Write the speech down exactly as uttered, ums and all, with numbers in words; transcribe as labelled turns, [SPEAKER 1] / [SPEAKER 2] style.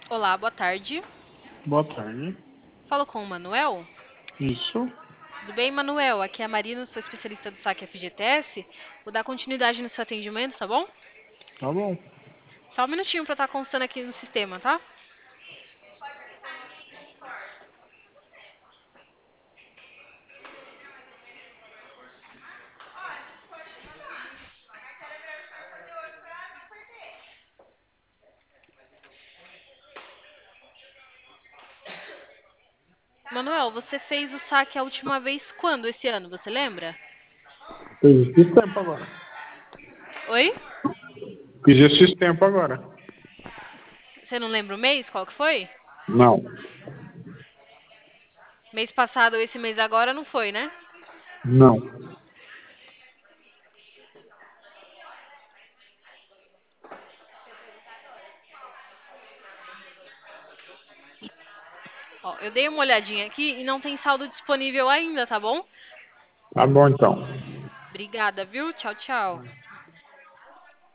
[SPEAKER 1] Olá, boa tarde.
[SPEAKER 2] Boa tarde.
[SPEAKER 1] Falo com o Manuel.
[SPEAKER 2] Isso,
[SPEAKER 1] Tudo bem, Manuel? Aqui é a Marina, sou especialista do saque F G T S. Vou dar continuidade no seu atendimento, tá bom?
[SPEAKER 2] tá bom.
[SPEAKER 1] Só um minutinho para estar constando aqui no sistema, tá? Manuel, você fez o saque a última vez quando esse ano, você lembra?
[SPEAKER 2] Fiz esse tempo agora.
[SPEAKER 1] Oi?
[SPEAKER 2] Fiz esse tempo agora.
[SPEAKER 1] Você não lembra o mês? Qual que foi?
[SPEAKER 2] Não,
[SPEAKER 1] Mês passado ou esse mês agora não foi, né?
[SPEAKER 2] não.
[SPEAKER 1] Ó, eu dei uma olhadinha aqui e não tem saldo disponível ainda, tá bom?
[SPEAKER 2] Tá bom então.
[SPEAKER 1] Obrigada, viu? Tchau, tchau.